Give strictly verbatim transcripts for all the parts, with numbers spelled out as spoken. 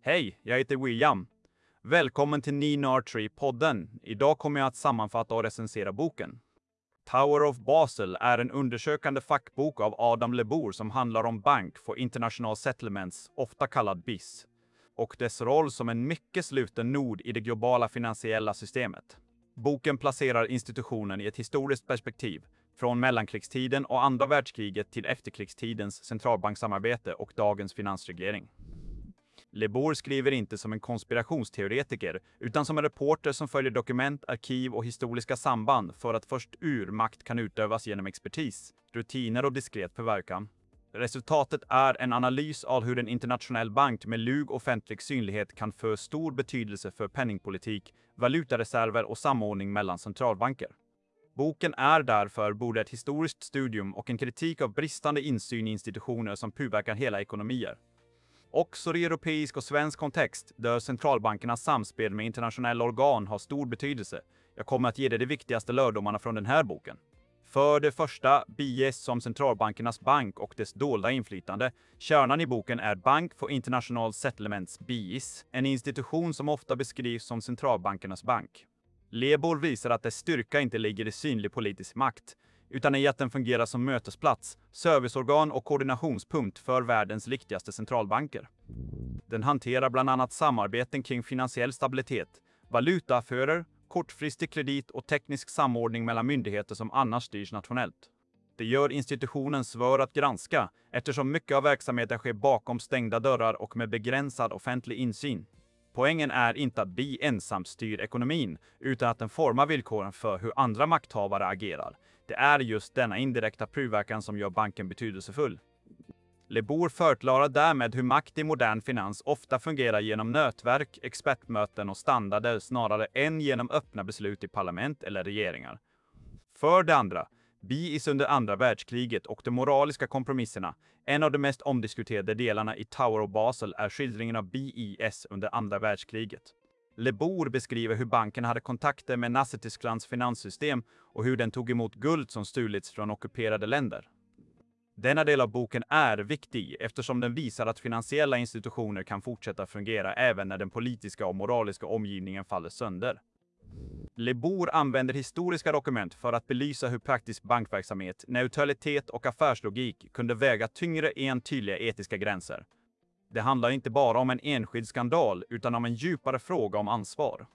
Hej, jag heter William. Välkommen till Nine Archery-podden. Idag kommer jag att sammanfatta och recensera boken. Tower of Basel är en undersökande fackbok av Adam LeBour som handlar om Bank for International Settlements, ofta kallad B I S, och dess roll som en mycket sluten nod i det globala finansiella systemet. Boken placerar institutionen i ett historiskt perspektiv, från mellankrigstiden och andra världskriget till efterkrigstidens centralbankssamarbete och dagens finansreglering. LeBour skriver inte som en konspirationsteoretiker, utan som en reporter som följer dokument, arkiv och historiska samband för att först ur makt kan utövas genom expertis, rutiner och diskret förverkan. Resultatet är en analys av hur en internationell bank med lug offentlig synlighet kan få stor betydelse för penningpolitik, valutareserver och samordning mellan centralbanker. Boken är därför både ett historiskt studium och en kritik av bristande insyn i institutioner som påverkar hela ekonomier. Också i europeisk och svensk kontext, där centralbankernas samspel med internationella organ har stor betydelse. Jag kommer att ge dig de viktigaste lärdomarna från den här boken. För det första, B I S som centralbankernas bank och dess dolda inflytande. Kärnan i boken är Bank for International Settlements, B I S, en institution som ofta beskrivs som centralbankernas bank. LeBour visar att dess styrka inte ligger i synlig politisk makt, utan i att den fungerar som mötesplats, serviceorgan och koordinationspunkt för världens viktigaste centralbanker. Den hanterar bland annat samarbeten kring finansiell stabilitet, valutaaffärer, kortfristig kredit och teknisk samordning mellan myndigheter som annars styrs nationellt. Det gör institutionen svår att granska, eftersom mycket av verksamheten sker bakom stängda dörrar och med begränsad offentlig insyn. Poängen är inte att B I ensamt styr ekonomin, utan att den formar villkoren för hur andra makthavare agerar. Det är just denna indirekta påverkan som gör banken betydelsefull. LeBour förklarar därmed hur makt i modern finans ofta fungerar genom nätverk, expertmöten och standarder snarare än genom öppna beslut i parlament eller regeringar. För det andra, B I S under andra världskriget och de moraliska kompromisserna. En av de mest omdiskuterade delarna i Tower of Basel är skildringen av B I S under andra världskriget. LeBour beskriver hur banken hade kontakter med Nazitysklands finanssystem och hur den tog emot guld som stulits från ockuperade länder. Denna del av boken är viktig eftersom den visar att finansiella institutioner kan fortsätta fungera även när den politiska och moraliska omgivningen faller sönder. LeBour använder historiska dokument för att belysa hur praktisk bankverksamhet, neutralitet och affärslogik kunde väga tyngre än tydliga etiska gränser. Det handlar inte bara om en enskild skandal utan om en djupare fråga om ansvar.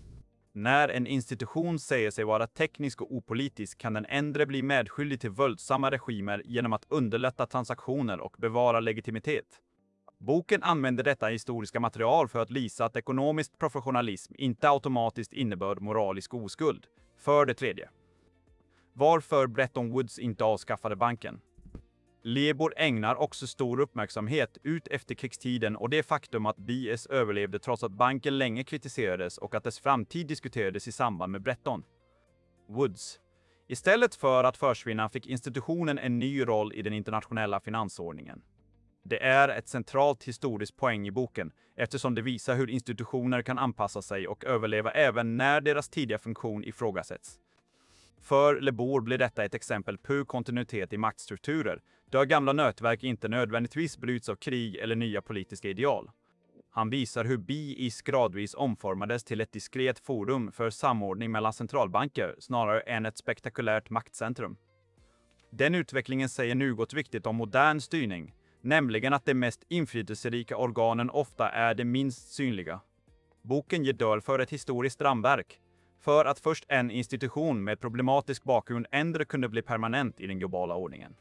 När en institution säger sig vara teknisk och opolitisk kan den ändå bli medskyldig till våldsamma regimer genom att underlätta transaktioner och bevara legitimitet. Boken använder detta historiska material för att visa att ekonomisk professionalism inte automatiskt innebär moralisk oskuld. För det tredje. Varför Bretton Woods inte avskaffade banken? LeBour ägnar också stor uppmärksamhet ut efter krigstiden och det faktum att B I S överlevde trots att banken länge kritiserades och att dess framtid diskuterades i samband med Bretton Woods. Istället för att försvinna fick institutionen en ny roll i den internationella finansordningen. Det är ett centralt historiskt poäng i boken eftersom det visar hur institutioner kan anpassa sig och överleva även när deras tidiga funktion ifrågasätts. För LeBour blir detta ett exempel på kontinuitet i maktstrukturer, där gamla nätverk inte nödvändigtvis bryts av krig eller nya politiska ideal. Han visar hur B I S gradvis omformades till ett diskret forum för samordning mellan centralbanker snarare än ett spektakulärt maktcentrum. Den utvecklingen säger något viktigt om modern styrning, nämligen att de mest inflytelserika organen ofta är de minst synliga. Boken ger dörr ett historiskt ramverk, för att först en institution med problematisk bakgrund ändå kunde bli permanent i den globala ordningen.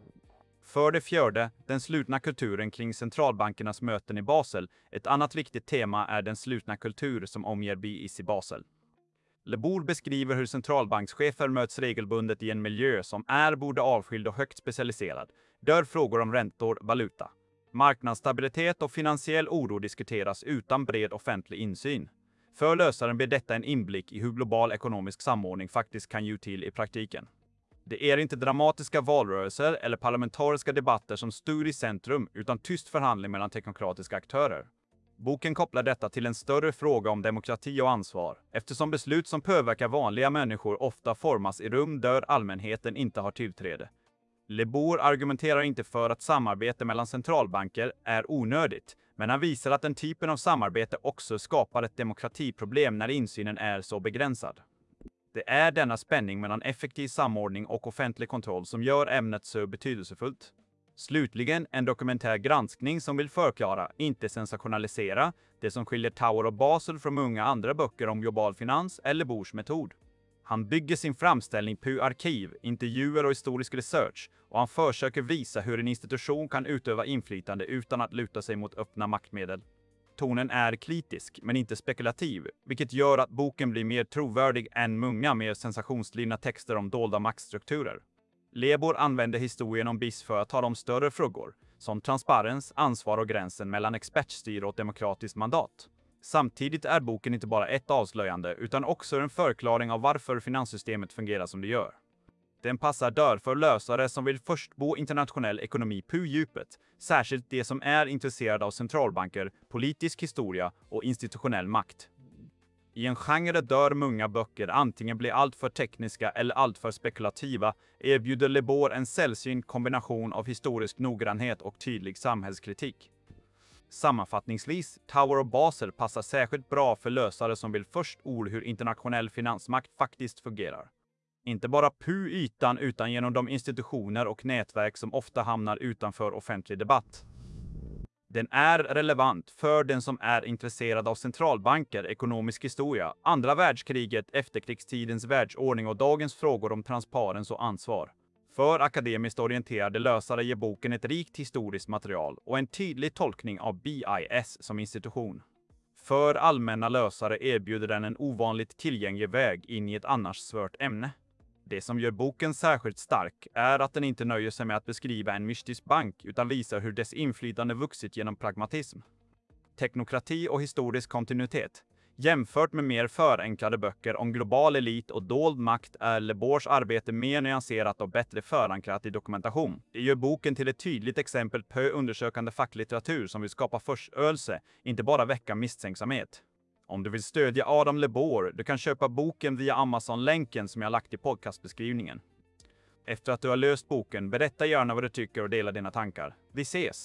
För det fjärde, den slutna kulturen kring centralbankernas möten i Basel. Ett annat viktigt tema är den slutna kultur som omger B I S i Basel. LeBour beskriver hur centralbankschefer möts regelbundet i en miljö som är både avskild och högt specialiserad, där frågor om räntor, valuta, marknadsstabilitet och finansiell oro diskuteras utan bred offentlig insyn. För lösaren blir detta en inblick i hur global ekonomisk samordning faktiskt kan ge till i praktiken. Det är inte dramatiska valrörelser eller parlamentariska debatter som styr i centrum utan tyst förhandling mellan teknokratiska aktörer. Boken kopplar detta till en större fråga om demokrati och ansvar, eftersom beslut som påverkar vanliga människor ofta formas i rum där allmänheten inte har tillträde. LeBour argumenterar inte för att samarbete mellan centralbanker är onödigt, Men han visar att den typen av samarbete också skapar ett demokratiproblem när insynen är så begränsad. Det är denna spänning mellan effektiv samordning och offentlig kontroll som gör ämnet så betydelsefullt. Slutligen en dokumentär granskning som vill förklara, inte sensationalisera, det som skiljer Tower of Basel från många andra böcker om global finans eller Boers metod. Han bygger sin framställning på arkiv, intervjuer och historisk research, och han försöker visa hur en institution kan utöva inflytande utan att luta sig mot öppna maktmedel. Tonen är kritisk, men inte spekulativ, vilket gör att boken blir mer trovärdig än många mer sensationsdrivna texter om dolda maktstrukturer. Lebor använder historien om B I S för att tala om större frågor, som transparens, ansvar och gränsen mellan expertstyre och demokratiskt mandat. Samtidigt är boken inte bara ett avslöjande, utan också en förklaring av varför finanssystemet fungerar som det gör. Den passar därför lösare som vill förstå internationell ekonomi på djupet, särskilt de som är intresserade av centralbanker, politisk historia och institutionell makt. I en genre där många böcker antingen blir alltför tekniska eller alltför spekulativa erbjuder Lebor en sällsynt kombination av historisk noggrannhet och tydlig samhällskritik. Sammanfattningsvis, Tower of Basel passar särskilt bra för lösare som vill förstå hur internationell finansmakt faktiskt fungerar. Inte bara på ytan utan genom de institutioner och nätverk som ofta hamnar utanför offentlig debatt. Den är relevant för den som är intresserad av centralbanker, ekonomisk historia, andra världskriget, efterkrigstidens världsordning och dagens frågor om transparens och ansvar. För akademiskt orienterade lösare ger boken ett rikt historiskt material och en tydlig tolkning av B I S som institution. För allmänna lösare erbjuder den en ovanligt tillgänglig väg in i ett annars svårt ämne. Det som gör boken särskilt stark är att den inte nöjer sig med att beskriva en mystisk bank utan visar hur dess inflytande vuxit genom pragmatism, teknokrati och historisk kontinuitet. Jämfört med mer förenklade böcker om global elit och dold makt är Lebors arbete mer nyanserat och bättre förankrat i dokumentation. Det gör boken till ett tydligt exempel på undersökande facklitteratur som vill skapa förståelse, inte bara väcka misstänksamhet. Om du vill stödja Adam Lebor, du kan köpa boken via Amazon-länken som jag lagt i podcastbeskrivningen. Efter att du har löst boken, berätta gärna vad du tycker och dela dina tankar. Vi ses!